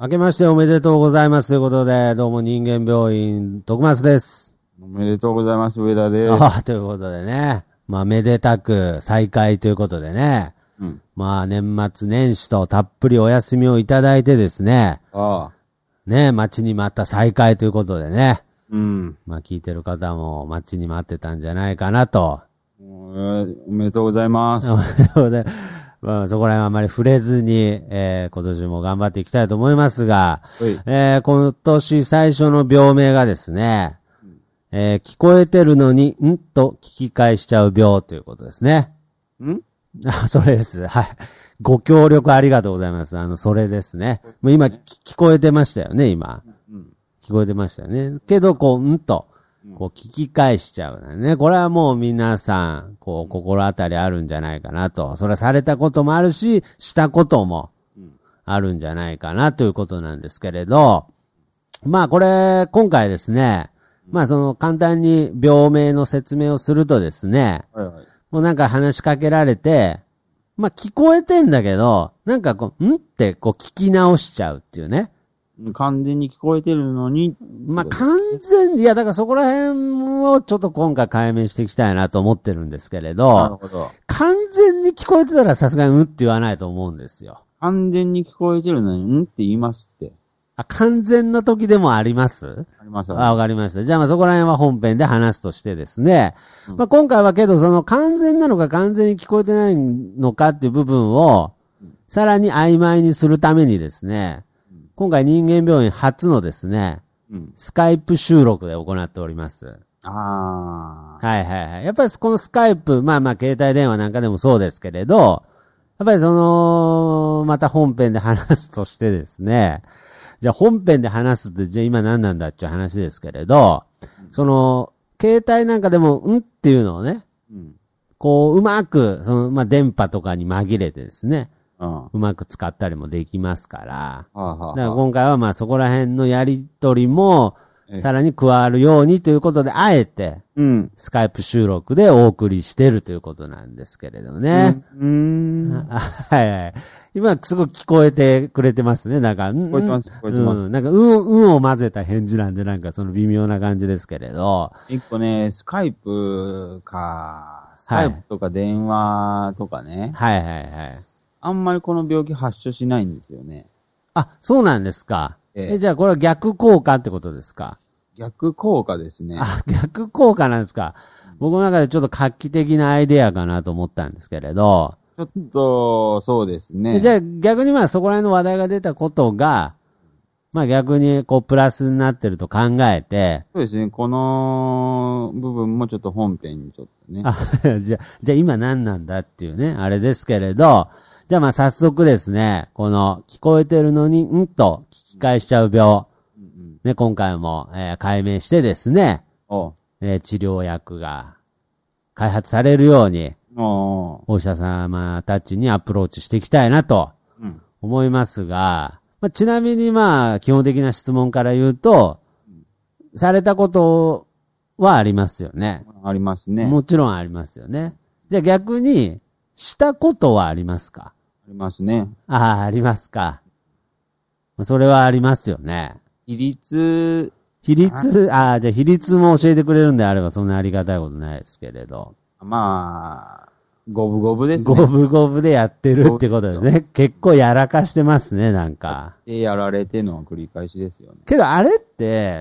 明けましておめでとうございますということで、どうも人間病院、徳松です。 おめでとうございます、上田です。 ということでね、めでたく再開ということでね、年末年始とたっぷりお休みをいただいてですね、待ちに待った再開ということでね、聞いてる方も待ちに待ってたんじゃないかなと。 おめでとうございます。 おめでとうございます。そこら辺はあまり触れずに、今年も頑張っていきたいと思いますが、今年最初の病名がですね、聞こえてるのに、と聞き返しちゃう病ということですね。それです。はい。ご協力ありがとうございます。それですね。もう今、聞こえてましたよね、今。聞こえてましたよね。けど、聞き返しちゃうね。これはもう皆さん、心当たりあるんじゃないかなと。それはされたこともあるし、したこともあるんじゃないかなということなんですけれど、これ、今回ですね、簡単に病名の説明をするとですね、もうなんか話しかけられて、聞こえてんだけど、って聞き直しちゃうっていうね。 完全に聞こえてるのに。 完全に、だからそこら辺をちょっと今回解明していきたいなと思ってるんですけれど、 なるほど。 完全に聞こえてたらさすがにって言わないと思うんですよ。 完全に聞こえてるのに、って言いますって。 完全な時でもあります？ あります。 わかりました。じゃあそこら辺は本編で話すとしてですね。今回はけどその完全なのか完全に聞こえてないのかっていう部分を、さらに曖昧にするためにですね、今回人間病院初のですね、スカイプ収録で行っております。はい。やっぱりこのスカイプ、携帯電話なんかでもそうですけれど、やっぱりまた本編で話すとしてですね、じゃあ本編で話すって、じゃあ今何なんだっていう話ですけれど、携帯なんかでも、っていうのをね、うまく、電波とかに紛れてですね、うまく使ったりもできますから。だから今回はそこら辺のやりとりも、さらに加わるようにということで、あえて、スカイプ収録でお送りしてるということなんですけれどね。はい。今、すごく聞こえてくれてますね。 聞こえてます、聞こえてます。 を混ぜた返事なんで、その微妙な感じですけれど。 一個ね、スカイプとか電話とかね。あんまりこの病気発症しないんですよね。 そうなんですか。じゃあこれは逆効果ってことですか？ 逆効果ですね。 逆効果なんですか。僕の中でちょっと画期的なアイデアかなと思ったんですけれど。 ちょっと、そうですね。 じゃあ逆にそこら辺の話題が出たことが、逆にプラスになってると考えて。 そうですね。この部分もちょっと本編にちょっとね。 じゃあ今何なんだっていうね、あれですけれど、じゃあ早速ですね、この聞こえてるのに、と聞き返しちゃう病。ね、今回も、解明してですね、治療薬が開発されるように、お医者様たちにアプローチしていきたいなと思いますが、ちなみに基本的な質問から言うと、されたことはありますよね。 ありますね。 もちろんありますよね。じゃあ逆に、したことはありますか？ ありますね。 ありますか。それはありますよね。 比率じゃあ比率も教えてくれるんであればそんなありがたいことないですけれど。 五分五分ですね。 五分五分でやってるってことですね。結構やらかしてますね、 やられての繰り返しですよね。 けどあれって、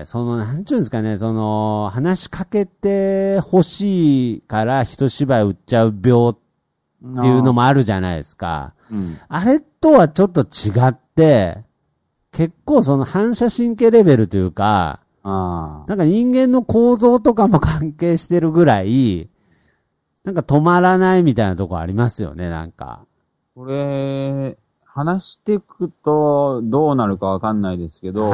なんちゅうんですかね、話しかけてほしいから一芝居打っちゃう病っていうのもあるじゃないですか。あれとはちょっと違って、結構反射神経レベルというか、人間の構造とかも関係してるぐらい、止まらないみたいなとこありますよね、 これ、話していくとどうなるかわかんないですけど、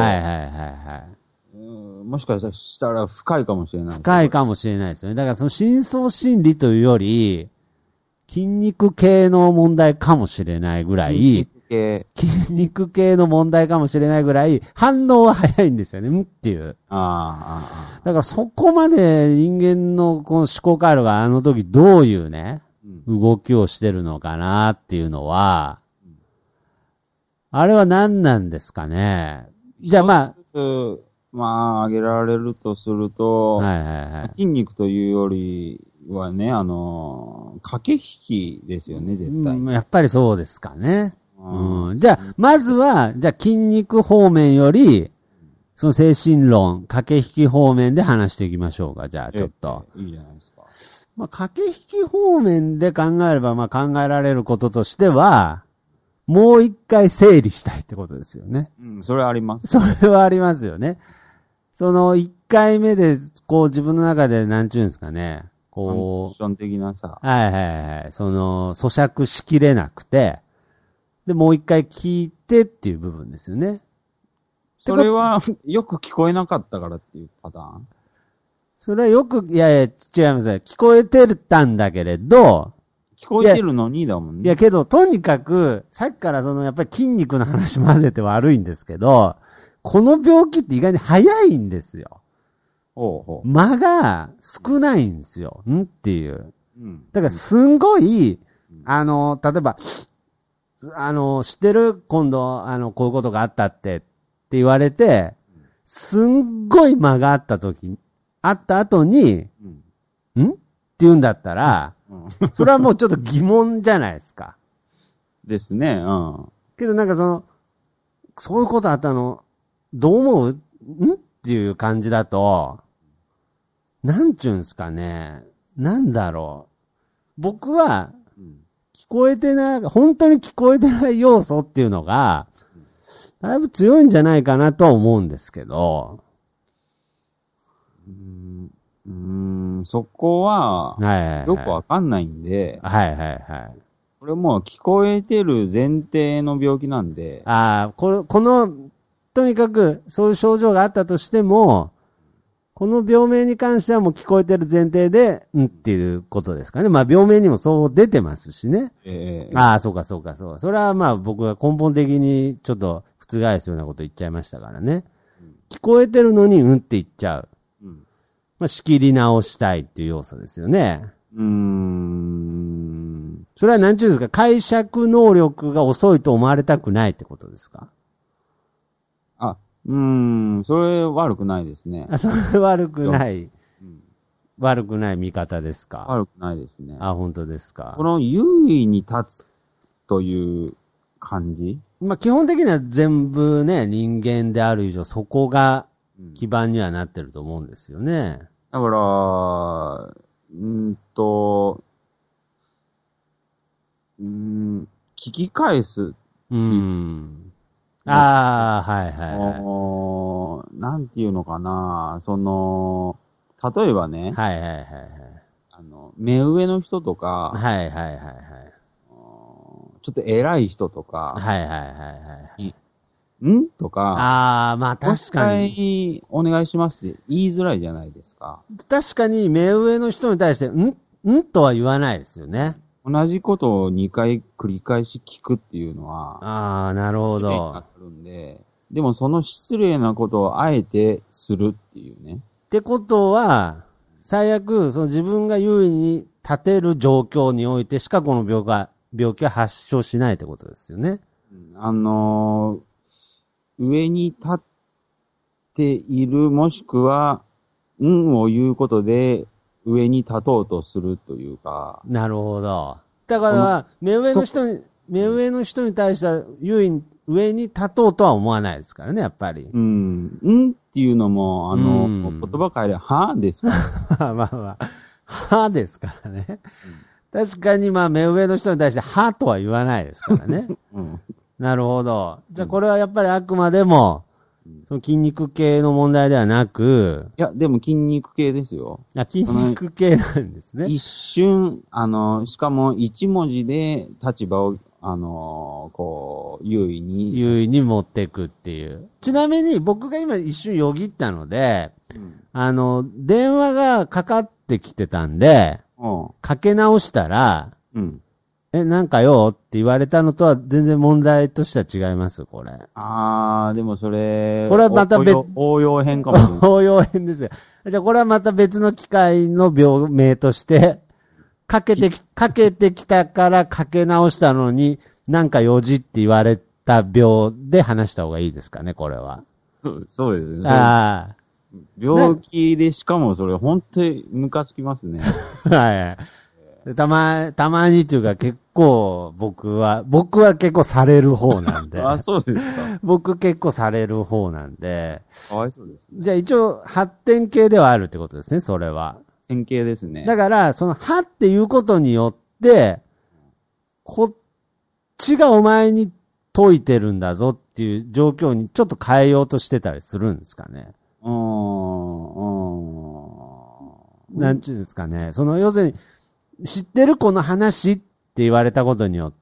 もしかしたら深いかもしれない。 深いかもしれないですよね。だから深層心理というより、筋肉系の問題かもしれないぐらい、筋肉系の問題かもしれないぐらい、反応は早いんですよね、っていう。だからそこまで人間のこの思考回路があの時どういうね、動きをしてるのかなっていうのは、 あれは何なんですかね。じゃあまあ、挙げられるとすると、 はいはいはい。 筋肉というよりはね、駆け引きですよね、絶対。 やっぱりそうですかね。じゃあ、まずは、じゃあ筋肉方面より、その精神論、駆け引き方面で話していきましょうか。じゃあ、ちょっと。 いいじゃないですか。 まあ、駆け引き方面で考えれば、まあ考えられることとしては、もう一回整理したいってことですよね。 それはあります。 それはありますよね。その一回目で、こう自分の中でなんちゅうんですかね。こファンクション的なさ。 はいはいはい。その、咀嚼しきれなくて、で、もう一回聞いてっていう部分ですよね。 それは、よく聞こえなかったからっていうパターン？ それはよく、いやいや、違います。聞こえてたんだけれど、 聞こえてるのにだもんね。 いやけど、とにかく、さっきからその、やっぱり筋肉の話混ぜて悪いんですけど、この病気って意外に早いんですよ。間が少ないんですよ。っていう。だからすんごい、例えば、知ってる今度、こういうことがあったって言われて、すんごい間があった後に、って言うんだったら、それはもうちょっと疑問じゃないですか。 ですね。 けどなんかそういうことあったの、どう思う？っていう感じだと、なんちゅうんすかね。なんだろう。僕は、本当に聞こえてない要素っていうのが、だいぶ強いんじゃないかなとは思うんですけど。 そこは、よくわかんないんで、 はいはいはい。 これもう聞こえてる前提の病気なんで。 とにかく、そういう症状があったとしても、この病名に関してはもう聞こえてる前提で、っていうことですかね。まあ病名にもそう出てますしね。そうか。それはまあ僕が根本的にちょっと覆すようなこと言っちゃいましたからね。聞こえてるのにって言っちゃう。まあ仕切り直したいっていう要素ですよね。それは何て言うんですか、解釈能力が遅いと思われたくないってことですか？ それ悪くないですね。 それ悪くない。悪くない見方ですか？ 悪くないですね。 本当ですか。 この優位に立つという感じ？ まあ基本的には全部ね、人間である以上そこが基盤にはなってると思うんですよね。 だから、聞き返す。 はい。 なんていうのかな、例えばね。目上の人とか。ちょっと偉い人とか。とか。 まあ確かに。お願いしますって言いづらいじゃないですか。 確かに目上の人に対して、とは言わないですよね。 同じことを2回繰り返し聞くっていうのは。 なるほど。 失礼になるんで。でもその失礼なことをあえてするっていうね。 ってことは、最悪、自分が優位に立てる状況においてしかこの病気は発症しないってことですよね。 上に立っている、もしくは、を言うことで、上に立とうとするというか。 なるほど。だから、目上の人に対しては、上に立とうとは思わないですからね、やっぱり。 っていうのも、言葉変えれば、ですから。ですからね。確かに、目上の人に対して、とは言わないですからね。なるほど。じゃあこれはやっぱりあくまでも、その筋肉系の問題ではなく。 いや、でも筋肉系ですよ。 筋肉系なんですね。 一瞬、しかも一文字で立場を、優位に持っていくっていう。ちなみに僕が今一瞬よぎったので、電話がかかってきてたんで、かけ直したら、なんかよって言われたのとは全然問題としては違いますこれ。 でもそれ、 これはまた応用編かもしれない。 応用編ですよ。じゃあこれはまた別の機械の病名として、かけてきたからかけ直したのに、なんか4時って言われたった病で話した方がいいですかね、これは。 そうですね。 ああ。 病気で、しかもそれ本当にムカつきますね。 はい。たまにっていうか結構僕は結構される方なんで。 あ、そうですか。 僕結構される方なんで。 かわいそうですね。 じゃあ一応発展系ではあるってことですね、それは。 典型ですね。 だから、その、はっていうことによって、こっちがお前に解いてるんだぞっていう状況にちょっと変えようとしてたりするんですかね。なんちゅうんですかね。その、要するに、知ってるこの話って言われたことによって、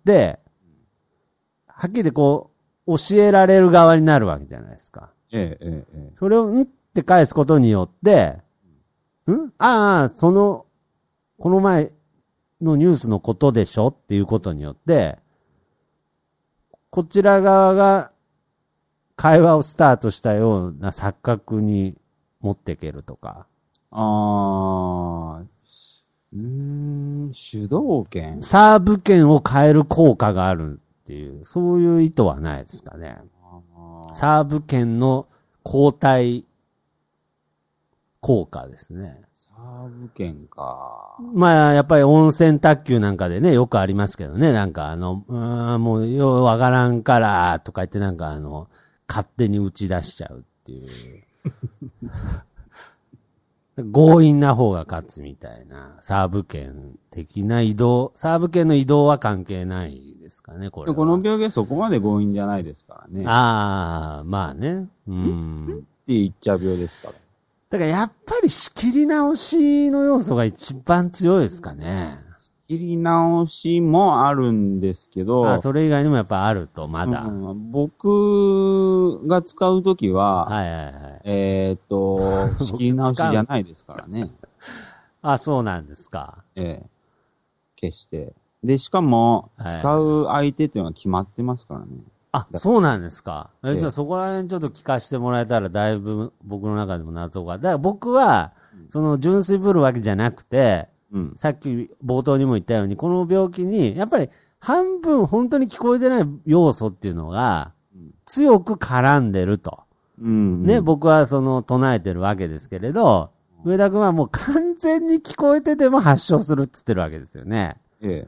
はっきりこう、教えられる側になるわけじゃないですか。それを、んって返すことによって、この前のニュースのことでしょっていうことによって、こちら側が会話をスタートしたような錯覚に持っていけるとか。 主導権サーブ権を変える効果があるっていう、そういう意図はないですかね。サーブ権の交代効果ですね。 サーブ権か。 まあ、やっぱり温泉卓球なんかでね、よくありますけどね、なんかもう、ようわからんから、とか言ってなんか勝手に打ち出しちゃうっていう。強引な方が勝つみたいな、サーブ権的な移動、サーブ権の移動は関係ないですかね、これは。 この病気はそこまで強引じゃないですからね。 ああ、まあね。 って言っちゃう病ですから。 だからやっぱり仕切り直しの要素が一番強いですかね。 仕切り直しもあるんですけど。 それ以外にもやっぱあると、まだ。 僕が使うときは、仕切り直しじゃないですからね。 そうなんですか。 決して。で、しかも、使う相手っていうのは決まってますからね。 そうなんですか。じゃあそこら辺ちょっと聞かせてもらえたらだいぶ僕の中でも謎が。だから僕は、その純粋ぶるわけじゃなくて、さっき冒頭にも言ったように、この病気に、やっぱり半分本当に聞こえてない要素っていうのが、強く絡んでると。ね、僕はその唱えてるわけですけれど、上田君はもう完全に聞こえてても発症するって言ってるわけですよね。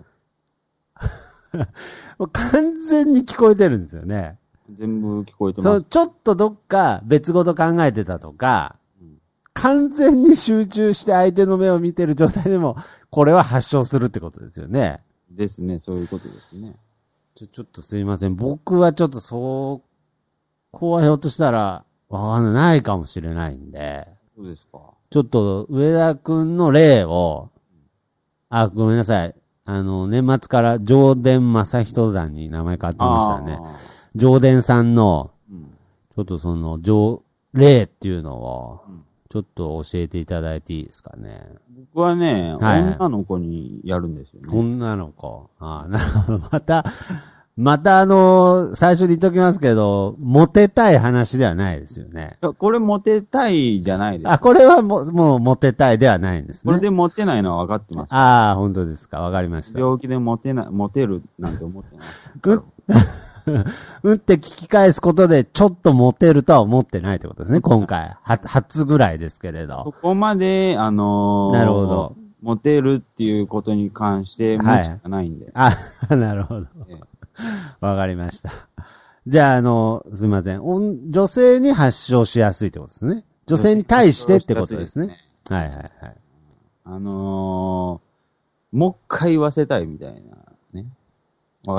もう完全に聞こえてるんですよね。 全部聞こえてます。 ちょっとどっか別事考えてたとか、完全に集中して相手の目を見てる状態でも、これは発症するってことですよね。 ですね、そういうことですね。 ちょっとすいません。僕はちょっとこはひょっとしたら、ないかもしれないんで。 そうですか。 ちょっと、上田くんの例を、ごめんなさい。年末から上田正人山に名前変わってましたね。上田さんの、ちょっとその、例っていうのを、ちょっと教えていただいていいですかね。 僕はね、女の子にやるんですよね。 女の子。なるほど。また最初に言っときますけど、モテたい話ではないですよね。 これモテたいじゃないです。 これはもうモテたいではないんですね。 これでモテないのは分かってます。 本当ですか。分かりました。 病気でモテるなんて思ってないです。 って聞き返すことで、ちょっとモテるとは思ってないってことですね、今回。初ぐらいですけれど。 そこまで、なるほど。 モテるっていうことに関して、無知がないんで。 なるほど。わかりました。じゃあ、すみません。女性に発症しやすいってことですね。女性に対してってことですね。はいはいはい。 もう一回言わせたいみたいなね。 も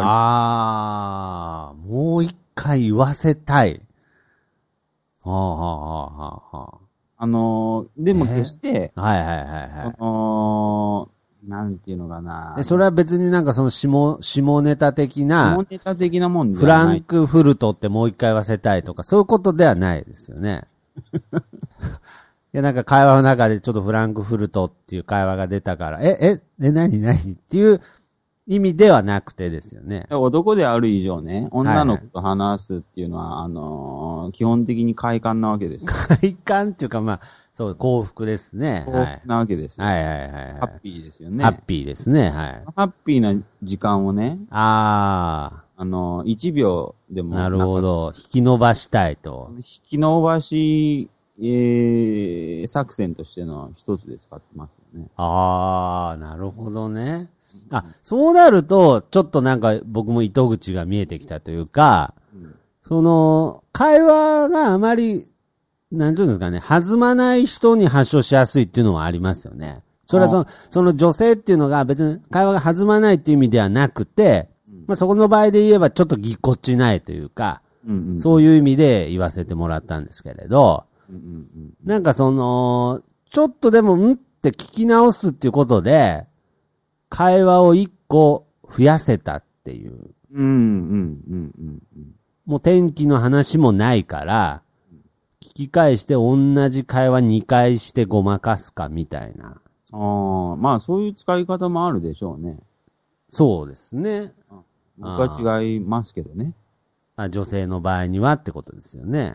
う一回言わせたい。 でも決して、なんていうのかな。 それは別になんかその下ネタ的な、 下ネタ的なもんフランクフルトってもう一回言わせたいとか、そういうことではないですよね。いや、なんか会話の中でちょっとフランクフルトっていう会話が出たから、何っていう意味ではなくてですよね。 男である以上ね、女の子と話すっていうのは、基本的に快感なわけです。 快感っていうか、まあ、そう、幸福ですね。 幸福なわけですよ。 はいはいはい。 ハッピーですよね。 ハッピーですね。はい。 ハッピーな時間をね、1秒でも。 なるほど。引き伸ばしたいと。 引き伸ばし、作戦としての一つで使ってますよね。 なるほどね。そうなると、ちょっとなんか僕も糸口が見えてきたというか、会話があまり、なんていうんですかね、弾まない人に発症しやすいっていうのはありますよね。それはその女性っていうのが別に会話が弾まないっていう意味ではなくて、まあそこの場合で言えばちょっとぎこちないというか、そういう意味で言わせてもらったんですけれど、なんかちょっとでも、って聞き直すっていうことで、会話を一個増やせたっていう。もう天気の話もないから、聞き返して同じ会話2回してごまかすかみたいな。 まあそういう使い方もあるでしょうね。 そうですね。 僕は違いますけどね。 女性の場合にはってことですよね。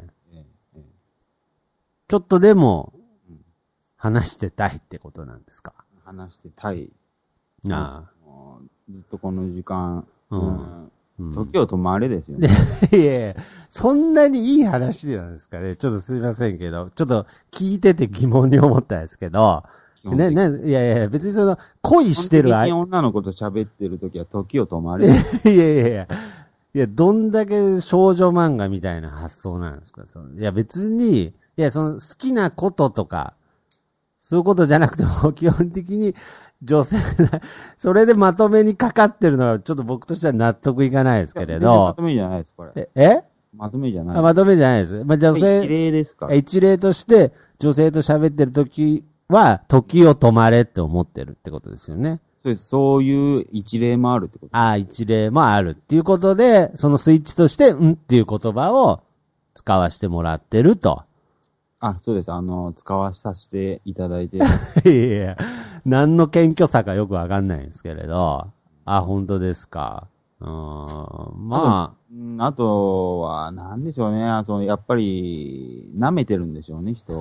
ちょっとでも、話してたいってことなんですか。 話してたい。ずっとこの時間、時を止まれですよね。 いやいや、そんなにいい話なんですかね。ちょっとすみませんけど、ちょっと聞いてて疑問に思ったんですけど、いやいや、別に恋してる女の子と喋ってるときは時を止まれ。 いや、どんだけ少女漫画みたいな発想なんですか。いや、別に、好きなこととか、そういうことじゃなくても、基本的に女性、それでまとめにかかってるのは、ちょっと僕としては納得いかないですけれど。 まとめじゃないです、これ。まとめじゃない。 まとめじゃないです。まあ、女性。 一例ですか。 一例として、女性と喋ってるときは、時を止まれって思ってるってことですよね。 そうです。そういう一例もあるってこと。 一例もあるっていうことで、そのスイッチとして、っていう言葉を使わせてもらってると。 そうです。使わさせていただいて。 いや、何の謙虚さかよくわかんないんですけれど。本当ですか。まあ。あとは、なんでしょうね。やっぱり、舐めてるんでしょうね、人を。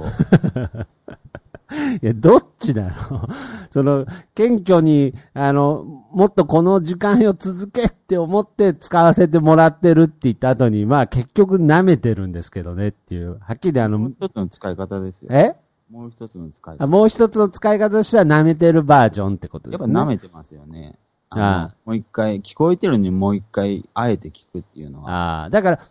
いや、どっちだろう。謙虚に、もっとこの時間を続けって思って使わせてもらってるって言った後に、まあ結局舐めてるんですけどねっていう。はっきりもう一つの使い方ですよ。もう一つの使い方。 もう一つの使い方としては舐めてるバージョンってことですね。 やっぱ舐めてますよね。もう一回、聞こえてるのにもう一回、あえて聞くっていうのは。 だから、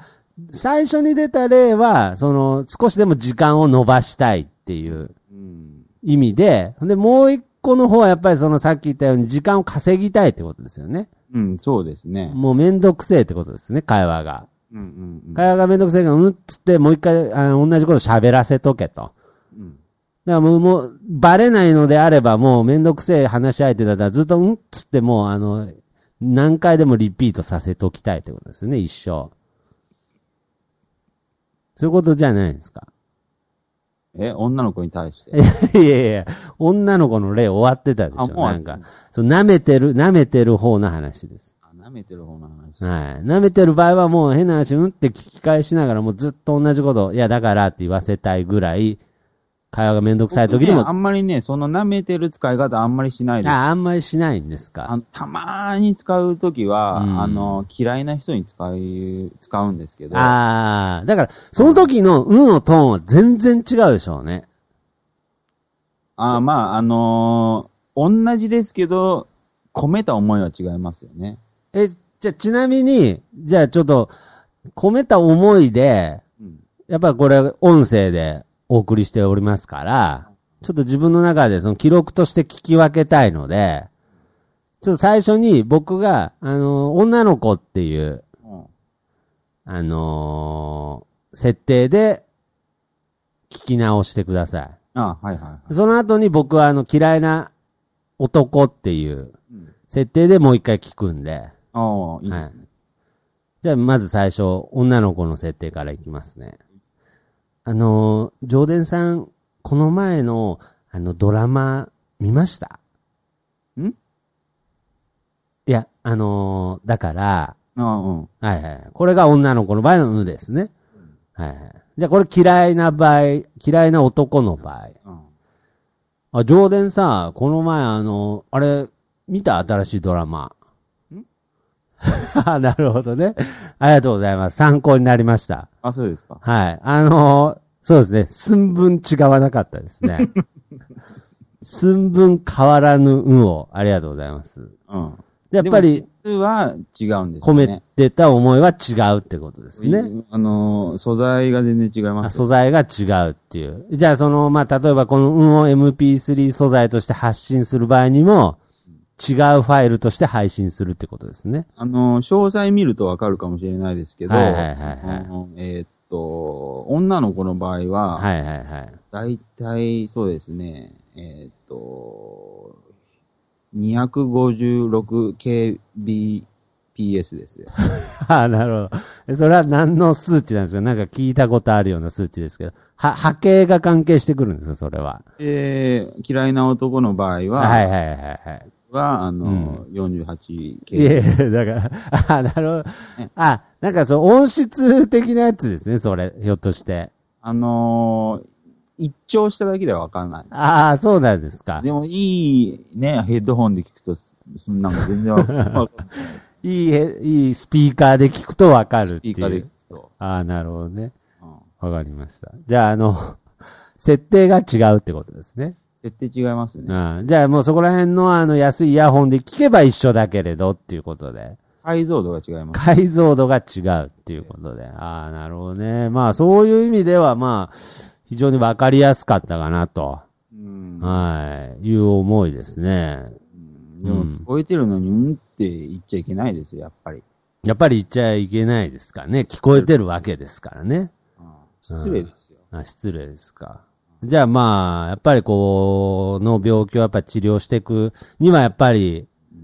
最初に出た例は、少しでも時間を伸ばしたいっていう意味で、もう一個の方はやっぱりさっき言ったように時間を稼ぎたいってことですよね。 そうですね。もうめんどくせえってことですね、会話が。会話がめんどくせえから、つってもう一回、同じこと喋らせとけと。だからもう、バレないのであればもうめんどくせえ話し相手だったらずっとつってもう何回でもリピートさせときたいってことですよね、一生。そういうことじゃないですか。 女の子に対して。 いや、女の子の例終わってたでしょ。なんか、舐めてる方の話です。 舐めてる方の話。 はい。舐めてる場合はもう変な話、って聞き返しながらもうずっと同じこと、いやだからって言わせたいぐらい、会話がめんどくさい時でも。 あんまりね、その舐めてる使い方あんまりしないです。 あんまりしないんですか。 たまーに使うときは、嫌いな人に使うんですけど。 だから、その時ののトーンは全然違うでしょうね。 同じですけど、込めた思いは違いますよね。 じゃあちなみに、じゃあちょっと、込めた思いで、やっぱりこれ音声でお送りしておりますから、ちょっと自分の中でその記録として聞き分けたいので、ちょっと最初に僕が、女の子っていう、設定で聞き直してください。その後に僕は嫌いな男っていう設定でもう一回聞くんで。 いいですね。 じゃあまず最初、女の子の設定からいきますね。ジョーデンさん、この前のドラマ見ました？ だから、 うん。 はいはい。これが女の子の場合のうですね。はいはい。じゃあこれ嫌いな場合、嫌いな男の場合。あ、上田さ、この前あれ、見た新しいドラマ。なるほどね。ありがとうございます。参考になりました。 あ、そうですか。 はい。そうですね。寸分違わなかったですね。寸分変わらぬ運を、ありがとうございます。 うん。 やっぱり、 実は違うんですね。 込めてた思いは違うってことですね。 素材が全然違います。 素材が違うっていう。じゃあまあ、例えばこの運を MP3 素材として発信する場合にも、違うファイルとして配信するってことですね。 詳細見るとわかるかもしれないですけど、 はいはいはいはい。 女の子の場合は、 はいはいはい。 だいたいそうですね、256kbps ですよ。 なるほど。それは何の数値なんですか？なんか聞いたことあるような数値ですけど。波形が関係してくるんですか、それは。 嫌いな男の場合は、 はいはいはいはい。 48K。 いやだから、なるほど。なんか音質的なやつですね、それ、ひょっとして。 一聴しただけではわかんない。 そうなんですか。 でもいいね、ヘッドホンで聞くと、なんか全然わかんない。 いいスピーカーで聞くとわかるっていう。スピーカーで聞くと。なるほどね。わかりました。じゃあ、設定が違うってことですね。 設定違いますね。 じゃあもうそこら辺の安いイヤホンで聞けば一緒だけれどっていうことで。 解像度が違います。 解像度が違うっていうことで。なるほどね。まあそういう意味ではまあ、非常にわかりやすかったかなと。いう思いですね。 でも聞こえてるのに、って言っちゃいけないですよ、やっぱり。 やっぱり言っちゃいけないですかね。聞こえてるわけですからね。 失礼ですよ。 失礼ですか。じゃあまあ、やっぱりこの病気をやっぱ治療していくにはやっぱり、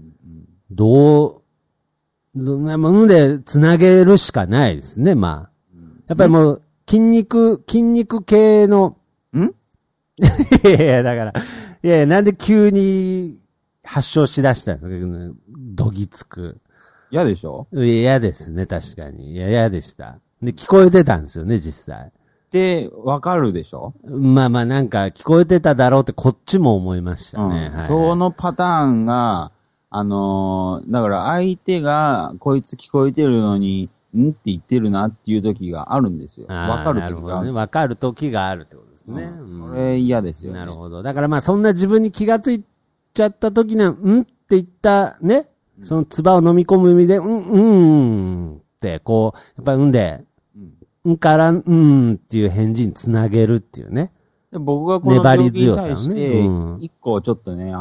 無で繋げるしかないですね、まあ。やっぱりもう、筋肉系の、いや、だから、なんで急に発症しだしたの？どぎつく。 嫌でしょ？ 嫌ですね、確かに。嫌でした。で、聞こえてたんですよね、実際。 で、わかるでしょ？ まあまあ、なんか聞こえてただろうってこっちも思いましたね。 そのパターンが、だから相手が、こいつ聞こえてるのに、って言ってるなっていう時があるんですよ。わかる時がある。 わかる時があるってことですね。 それ嫌ですよね。 なるほど。だからまあそんな自分に気がついちゃった時には、って言ったね、その唾を飲み込む意味で、って、こう、やっぱりで、からっていう返事につなげるっていうね。 で僕がこの病気に対して、一個ちょっとね、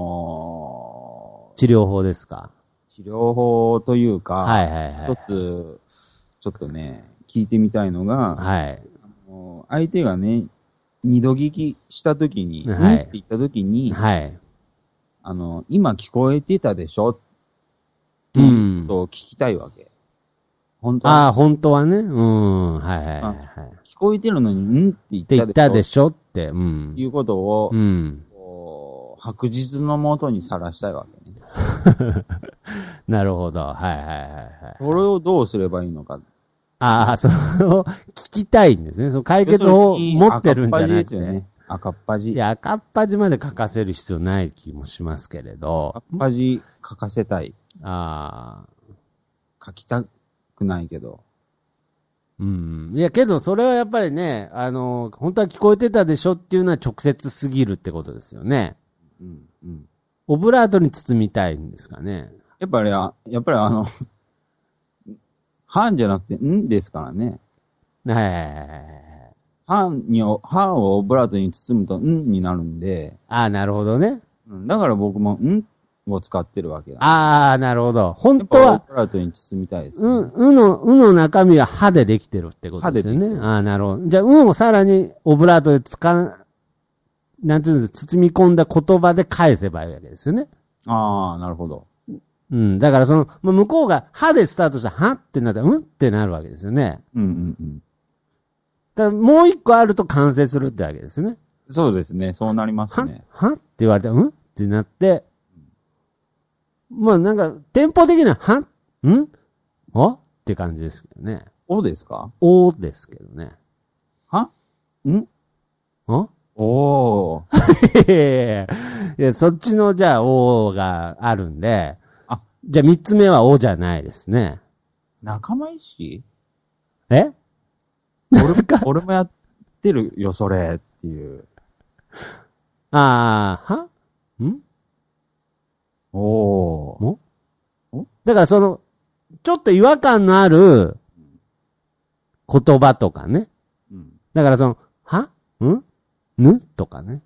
治療法ですか？ 治療法というか、 一つ、ちょっとね、聞いてみたいのが、相手がね、二度聞きしたときに、って言ったときに、今聞こえてたでしょっていうことを聞きたいわけ。 本当は。本当はね。 聞こえてるのに、って言ったでしょって。 いうことを、白日のもとにさらしたいわけね。 なるほど。 それをどうすればいいのか。 それを聞きたいんですね。その解決法を持ってるんじゃなくて。 赤っ端。 いや、赤っ端まで書かせる必要ない気もしますけれど。 赤っ端書かせたい。書きたくないけど。 いや、けど、それはやっぱりね、本当は聞こえてたでしょっていうのは直接すぎるってことですよね。オブラートに包みたいんですかね。 やっぱり半じゃなくて、ですからね。半をオブラートに包むと、になるんで。 なるほどね。 だから僕も、を使ってるわけだ。 なるほど。本当は、 オブラートに包みたいです、 の中身は歯でできてるってことですよね。なるほど。じゃあ、をさらにオブラートでなんていうんですか、包み込んだ言葉で返せばいいわけですよね。 なるほど。 だから向こうが歯でスタートしたら、はってなったら、ってなるわけですよね。だからもう一個あると完成するってわけですよね。 そうですね。そうなりますね。 はって言われたら、ってなって、 まあなんか、テンポ的には、おって感じですけどね。 おですか？ おですけどね。 おー。 いや、そっちの、じゃあ、おがあるんで、じゃあ3つ目はおじゃないですね。 仲間意識？ え俺もやってるよ、それっていう。おだからその、ちょっと違和感のある言葉とかね。だからその、ぬとかね。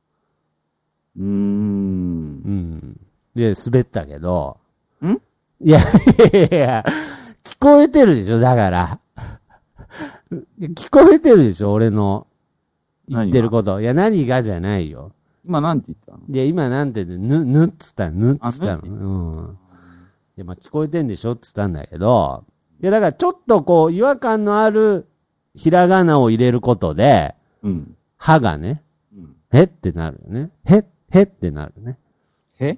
で、滑ったけど。いや、聞こえてるでしょ、だから。聞こえてるでしょ、俺の言ってること。いや、何がじゃないよ。 今なんて言ったの？ いや、今なんてぬっつったの。いや、まあ、聞こえてんでしょっつったんだけど、いや、だからちょっとこう、違和感のあるひらがなを入れることで、歯がね、へってなるよね。へってなるね。は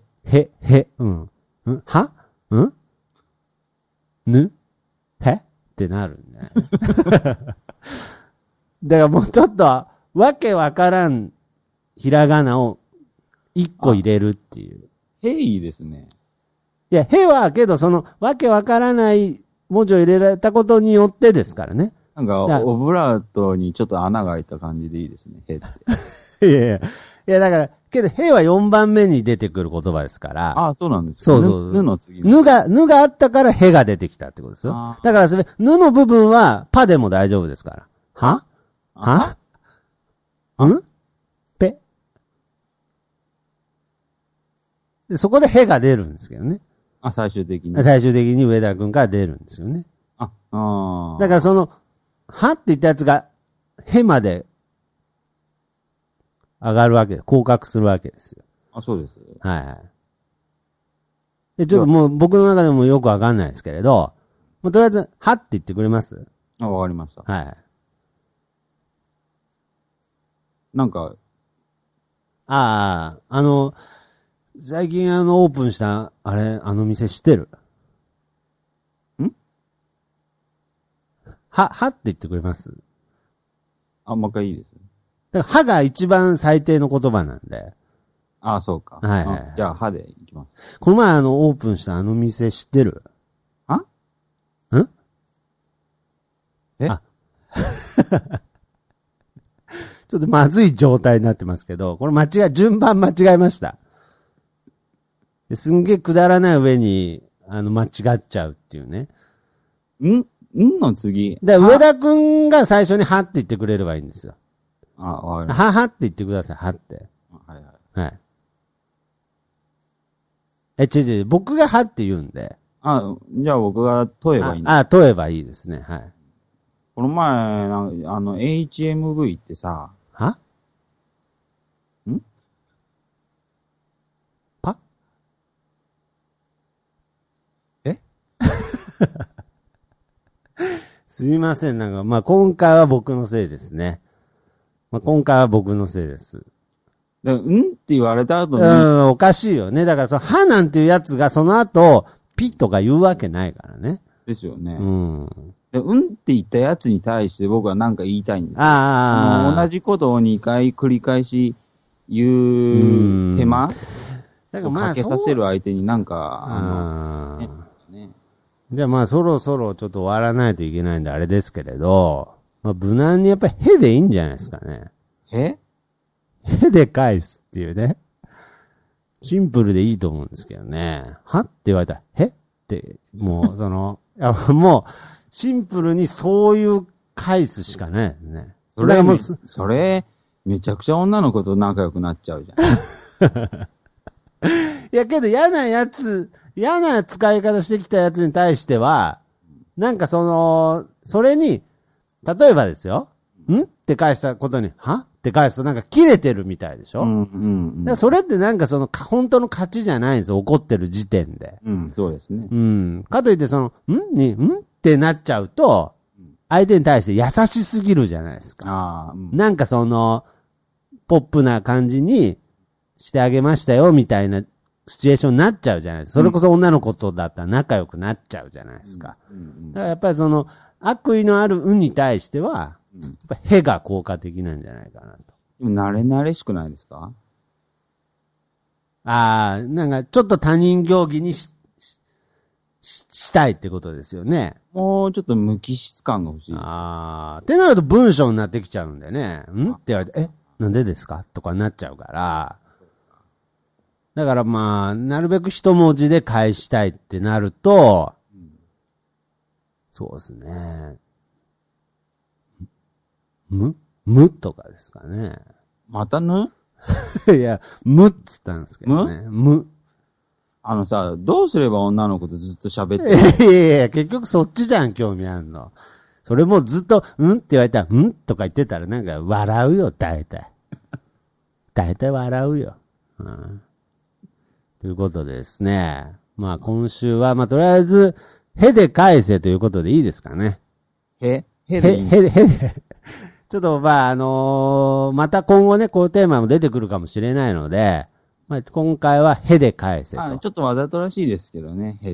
ぬへってなるんだよね。だからもうちょっと、わけわからんひらがなを一個入れるっていう。 いいですね。 いや、へはけど、その、わけわからない文字を入れられたことによってですからね。 なんか、オブラートにちょっと穴が開いた感じでいいですね。へって。 いや、だから、けど、へは4番目に出てくる言葉ですから。 そうなんです。 そう。 ぬの次ぬがあったからへが出てきたってことですよ。だから、ぬの部分は、パでも大丈夫ですから。ぺ。で、そこでへが出るんですけどね。 最終的に上田くんから出るんですよね。だからその、はって言ったやつが、へまで上がるわけで、降格するわけですよ。 そうです。 で、ちょっともう僕の中でもよくわかんないですけれど、もうとりあえず、はって言ってくれます？ わかりました。なんか、 最近オープンした、店知ってる？はって言ってくれます？ もう一回いいです。 だから、はが一番最低の言葉なんで。 そうか。じゃあ、はでいきます。 この前オープンした店知ってる？ちょっとまずい状態になってますけど、これ順番間違えました。すんげえくだらない上に、間違っちゃうっていうね。 の次。 上田くんが最初にはって言ってくれればいいんですよ。 はって言ってください、はって。はい。違う、僕がはって言うんで。 じゃあ僕が問えばいいんだ。 問えばいいですね、はい。 この前、HMV ってさ、 パすみません、今回は僕のせいですね。今回は僕のせいです。 って言われた後に。 おかしいよね。だからはなんていうやつがその後、ピとか言うわけないからね。 ですよね。って言ったやつに対して僕は何か言いたいんです。同じことを2回繰り返し言う手間をかけさせる相手になんか、 じゃあそろそろちょっと終わらないといけないんであれですけれど、無難にやっぱりへでいいんじゃないですかね。へで返すっていうね。シンプルでいいと思うんですけどね。はって言われたら、へって、もうもう、シンプルにそういう返すしかないですね。 それ、めちゃくちゃ女の子と仲良くなっちゃうじゃん。 いやけど嫌な使い方してきたやつに対しては、それに、例えばですよ、って返したことに、はって返すと切れてるみたいでしょ？それって本当の勝ちじゃないんですよ、怒ってる時点で。 そうですね。 かといってってなっちゃうと、相手に対して優しすぎるじゃないですか。ポップな感じにしてあげましたよ、みたいなシチュエーションになっちゃうじゃないですか。それこそ女の子とだったら仲良くなっちゃうじゃないですか。だからやっぱりその、悪意のある運に対しては、やっぱへが効果的なんじゃないかなと。 でも慣れ慣れしくないですか？ なんかちょっと他人行儀にしたいってことですよね。 もうちょっと無機質感が欲しい。 ってなると文章になってきちゃうんでね。って言われて、なんでですかとかなっちゃうから。だからまあ、なるべく一文字で返したいってなると、そうですね。むとかですかね。 またぬいや、むっつったんですけどね。む。 さ、どうすれば女の子とずっと喋ってる？ いやいや、結局そっちじゃん、興味あんの。それもずっと、って言われたら、とか言ってたらなんか笑うよ、大体。大体笑うよ。ということでですね。まあ今週は、まあとりあえず、へで返せということでいいですかね。 へで。 ちょっとまあまた今後ね、こういうテーマも出てくるかもしれないので、まあ今回はへで返せと。 ちょっとわざとらしいですけどね、へって。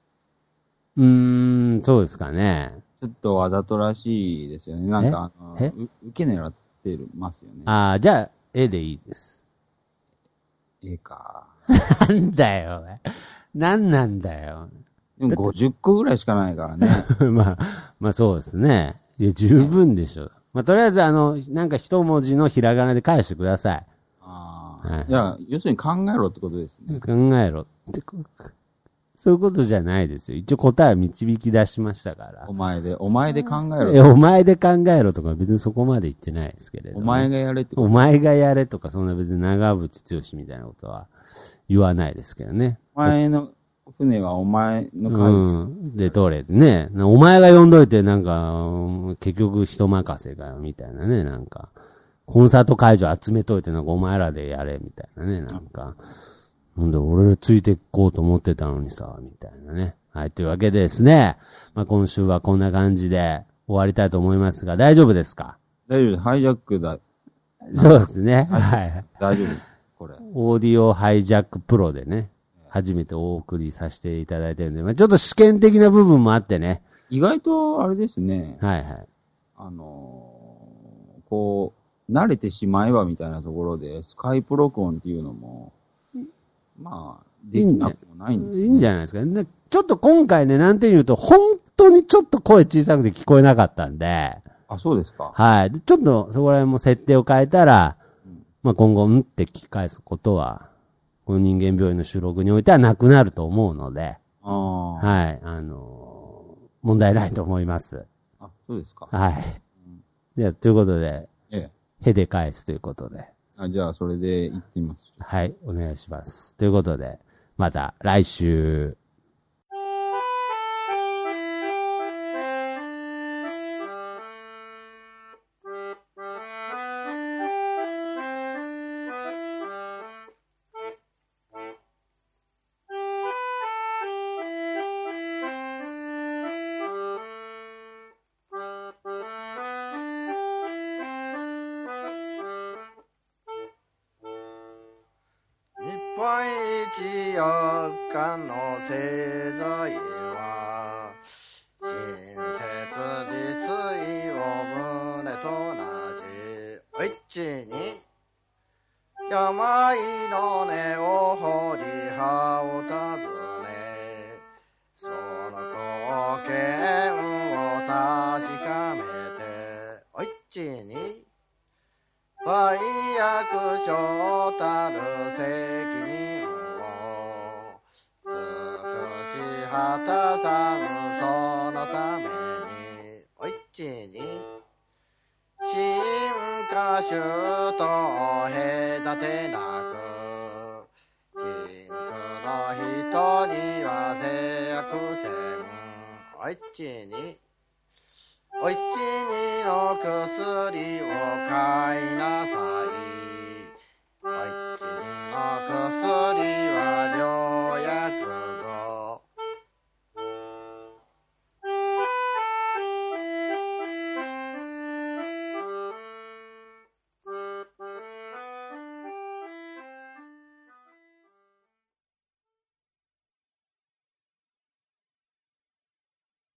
そうですかね。 ちょっとわざとらしいですよね。なんか、受け狙ってますよね。 じゃあ、でいいです。 か。 なんだよ、なんなんだよ。 でも50個ぐらいしかないからね。 まあそうですね。いや、十分でしょ。まあとりあえずなんか一文字のひらがなで返してください。 いや、要するに考えろってことですね。 考えろって。そういうことじゃないですよ。一応答えは導き出しましたから。 お前で考えろ。 お前で考えろとか別にそこまで言ってないですけれども。 お前がやれってこと。 お前がやれとか、そんな別に長渕剛みたいなことは言わないですけどね。 お前の船はお前の会で通れ。ね。お前が呼んどいてなんか、結局人任せかよ、みたいなね。なんか、コンサート会場集めといてなんかお前らでやれ、みたいなね。なんか。なんで俺ついていこうと思ってたのにさ、みたいなね。はい、というわけでですね。まあ今週はこんな感じで終わりたいと思いますが、大丈夫ですか？ 大丈夫です。ハイジャックだ。 そうですね。はい。 大丈夫。これ。 オーディオハイジャックプロでね、初めてお送りさせていただいてるんで、まあちょっと試験的な部分もあってね。 意外と、あれですね。 はいはい。 こう、慣れてしまえばみたいなところで、スカイプ録音っていうのも、まあ、できなくもないんですね。 いいんじゃないですか。ね、ちょっと今回ね、なんて言うと、本当にちょっと声小さくて聞こえなかったんで。 そうですか。 はい。ちょっとそこら辺も設定を変えたら、まあ今後、って聞き返すことは、この人間病院の収録においてはなくなると思うので、はい。問題ないと思います。 そうですか。 はい。じゃあ、ということで、へで返すということで。 じゃあ、それで行ってみます。 はい、お願いします。ということで、また来週。 日本一4日の製材は親切実意を胸となしお一に病の根を掘り葉を尋ねその貢献を確かめてお一に売約所たる責任を尽くし果たさぬそのためにお一に新歌手と隔てなく貧苦の人には制約せんお一にお一にの薬を買いな